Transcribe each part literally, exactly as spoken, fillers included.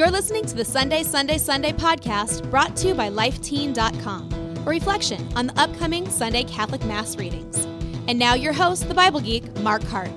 You're listening to the Sunday, Sunday, Sunday podcast brought to you by life teen dot com, a reflection on the upcoming Sunday Catholic Mass readings. And now your host, the Bible geek, Mark Hart.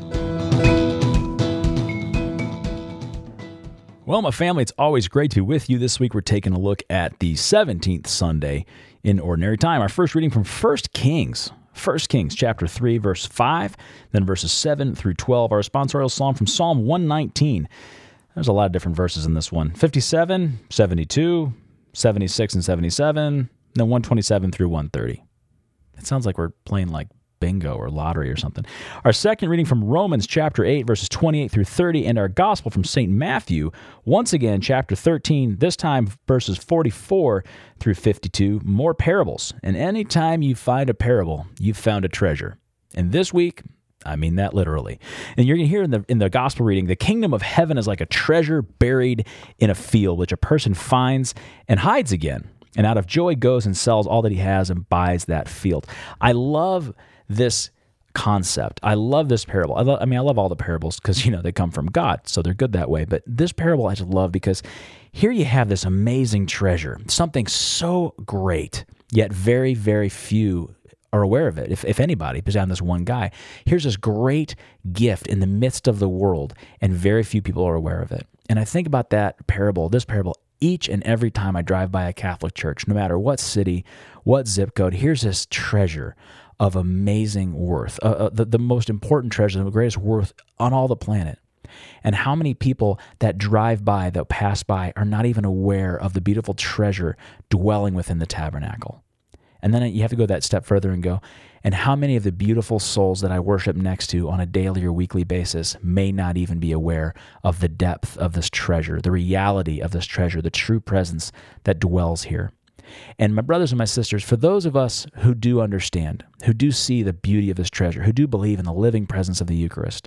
Well, my family, it's always great to be with you. This week we're taking a look at the seventeenth Sunday in Ordinary Time. Our first reading from First Kings. First Kings chapter three, verse five, then verses seven through twelve. Our responsorial psalm from Psalm one nineteen. There's a lot of different verses in this one. fifty-seven, seventy-two, seventy-six, and seventy-seven, then one twenty-seven through one thirty. It sounds like we're playing like bingo or lottery or something. Our second reading from Romans chapter eight, verses twenty-eight through thirty, and our gospel from Saint Matthew, once again, chapter thirteen, this time verses forty-four through fifty-two, more parables. And anytime you find a parable, you've found a treasure. And this week, I mean that literally. And you're going to hear in the in the gospel reading, the kingdom of heaven is like a treasure buried in a field, which a person finds and hides again. And out of joy goes and sells all that he has and buys that field. I love this concept. I love this parable. I, love, I mean, I love all the parables because, you know, they come from God, so they're good that way. But this parable I just love because here you have this amazing treasure, something so great, yet very, very few are aware of it, if, if anybody, besides this one guy. Here's this great gift in the midst of the world, and very few people are aware of it. And I think about that parable, this parable, each and every time I drive by a Catholic church, no matter what city, what zip code, here's this treasure of amazing worth, uh, uh, the, the most important treasure, the greatest worth on all the planet. And how many people that drive by, that pass by, are not even aware of the beautiful treasure dwelling within the tabernacle? And then you have to go that step further and go, and how many of the beautiful souls that I worship next to on a daily or weekly basis may not even be aware of the depth of this treasure, the reality of this treasure, the true presence that dwells here. And my brothers and my sisters, for those of us who do understand, who do see the beauty of this treasure, who do believe in the living presence of the Eucharist,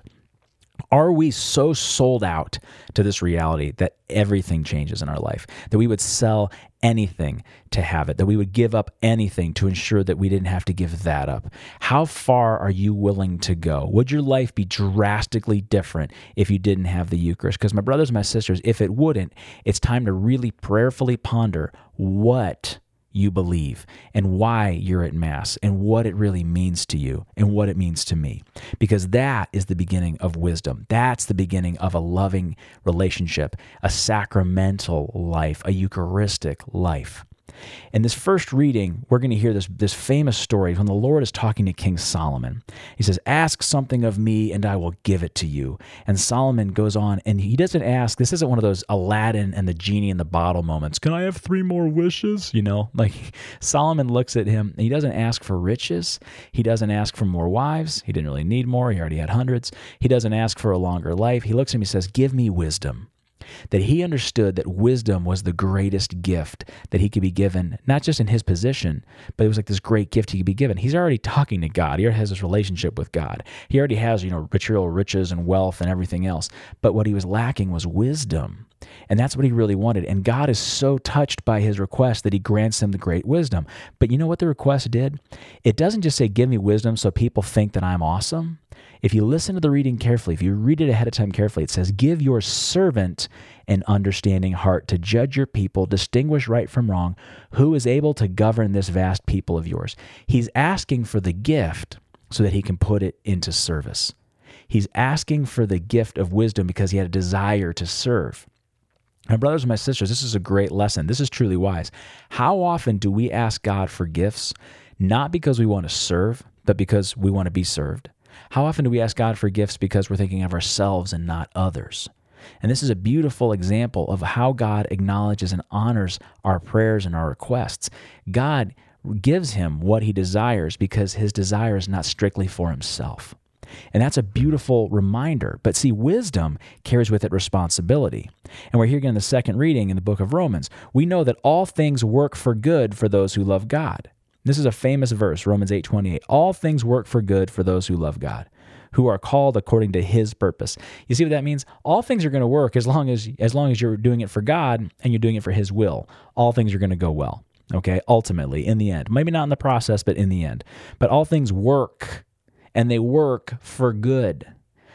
are we so sold out to this reality that everything changes in our life, that we would sell anything to have it, that we would give up anything to ensure that we didn't have to give that up? How far are you willing to go? Would your life be drastically different if you didn't have the Eucharist? Because my brothers and my sisters, if it wouldn't, it's time to really prayerfully ponder what you believe and why you're at Mass and what it really means to you and what it means to me. Because that is the beginning of wisdom. That's the beginning of a loving relationship, a sacramental life, a Eucharistic life. In this first reading, we're going to hear this, this famous story when the Lord is talking to King Solomon. He says, "Ask something of me and I will give it to you." And Solomon goes on and he doesn't ask, this isn't one of those Aladdin and the genie in the bottle moments. Can I have three more wishes? You know, like Solomon looks at him and he doesn't ask for riches. He doesn't ask for more wives. He didn't really need more. He already had hundreds. He doesn't ask for a longer life. He looks at him and says, "Give me wisdom." That he understood that wisdom was the greatest gift that he could be given, not just in his position, but it was like this great gift he could be given. He's already talking to God. He already has this relationship with God. He already has, you know, material riches and wealth and everything else. But what he was lacking was wisdom. And that's what he really wanted. And God is so touched by his request that he grants him the great wisdom. But you know what the request did? It doesn't just say, "Give me wisdom so people think that I'm awesome." If you listen to the reading carefully, if you read it ahead of time carefully, it says, "Give your servant an understanding heart to judge your people, distinguish right from wrong, who is able to govern this vast people of yours." He's asking for the gift so that he can put it into service. He's asking for the gift of wisdom because he had a desire to serve. My brothers and my sisters, this is a great lesson. This is truly wise. How often do we ask God for gifts, not because we want to serve, but because we want to be served? How often do we ask God for gifts because we're thinking of ourselves and not others? And this is a beautiful example of how God acknowledges and honors our prayers and our requests. God gives him what he desires because his desire is not strictly for himself. And that's a beautiful reminder. But see, wisdom carries with it responsibility. And we're here again in the second reading in the book of Romans. We know that all things work for good for those who love God. This is a famous verse, Romans eight twenty-eight. All things work for good for those who love God, who are called according to his purpose. You see what that means? All things are going to work as long as as long as you're doing it for God and you're doing it for his will. All things are going to go well, okay? Ultimately, in the end. Maybe not in the process, but in the end. But all things work, and they work for good.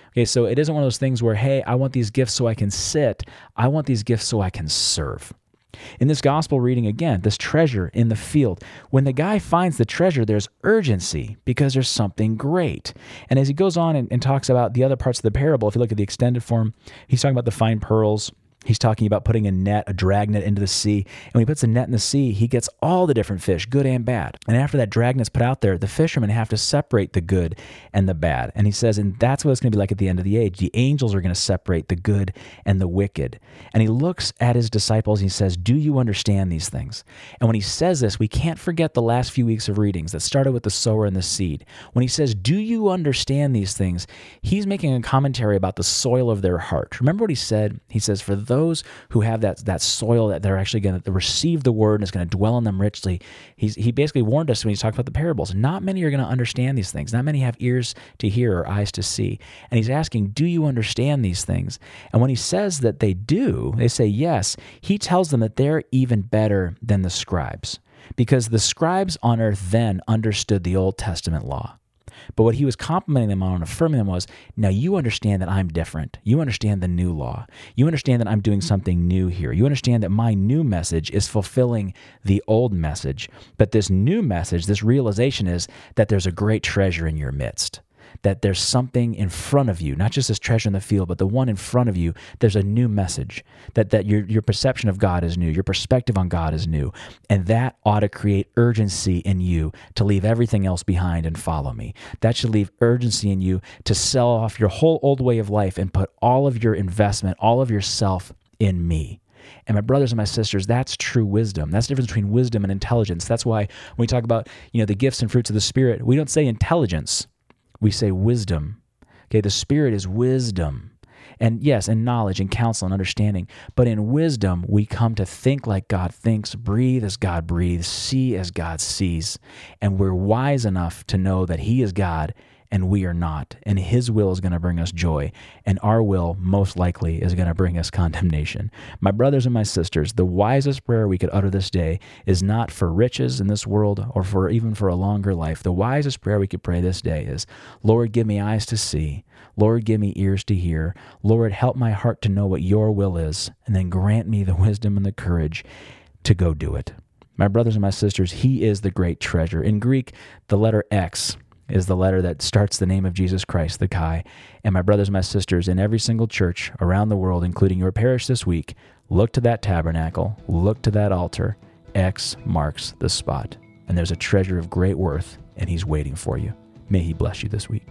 Okay, so it isn't one of those things where, hey, I want these gifts so I can sit. I want these gifts so I can serve. In this gospel reading, again, this treasure in the field, when the guy finds the treasure, there's urgency because there's something great. And as he goes on and, and talks about the other parts of the parable, if you look at the extended form, he's talking about the fine pearls. He's talking about putting a net, a drag net into the sea. And when he puts a net in the sea, he gets all the different fish, good and bad. And after that drag net's put out there, the fishermen have to separate the good and the bad. And he says, and that's what it's going to be like at the end of the age. The angels are going to separate the good and the wicked. And he looks at his disciples and he says, do you understand these things? And when he says this, we can't forget the last few weeks of readings that started with the sower and the seed. When he says, do you understand these things? He's making a commentary about the soil of their heart. Remember what he said? He says, for those who have that that soil that they're actually going to receive the word and is going to dwell on them richly, he's, he basically warned us when he talked about the parables. Not many are going to understand these things. Not many have ears to hear or eyes to see. And he's asking, do you understand these things? And when he says that they do, they say yes, he tells them that they're even better than the scribes, because the scribes on earth then understood the Old Testament law. But what he was complimenting them on and affirming them was, now you understand that I'm different. You understand the new law. You understand that I'm doing something new here. You understand that my new message is fulfilling the old message. But this new message, this realization is that there's a great treasure in your midst. That there's something in front of you, not just this treasure in the field, but the one in front of you, there's a new message, that, that your, your perception of God is new, your perspective on God is new, and that ought to create urgency in you to leave everything else behind and follow me. That should leave urgency in you to sell off your whole old way of life and put all of your investment, all of yourself in me. And my brothers and my sisters, that's true wisdom. That's the difference between wisdom and intelligence. That's why when we talk about, you know, the gifts and fruits of the Spirit, we don't say intelligence. We say wisdom. Okay, the Spirit is wisdom. And yes, and knowledge and counsel and understanding. But in wisdom, we come to think like God thinks, breathe as God breathes, see as God sees. And we're wise enough to know that He is God and we are not. And His will is going to bring us joy. And our will, most likely, is going to bring us condemnation. My brothers and my sisters, the wisest prayer we could utter this day is not for riches in this world or for even for a longer life. The wisest prayer we could pray this day is, Lord, give me eyes to see. Lord, give me ears to hear. Lord, help my heart to know what your will is. And then grant me the wisdom and the courage to go do it. My brothers and my sisters, He is the great treasure. In Greek, the letter X is the letter that starts the name of Jesus Christ, the Chi. And my brothers and my sisters, in every single church around the world, including your parish this week, look to that tabernacle, look to that altar. X marks the spot. And there's a treasure of great worth, and He's waiting for you. May He bless you this week.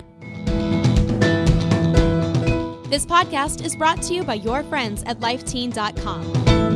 This podcast is brought to you by your friends at life teen dot com.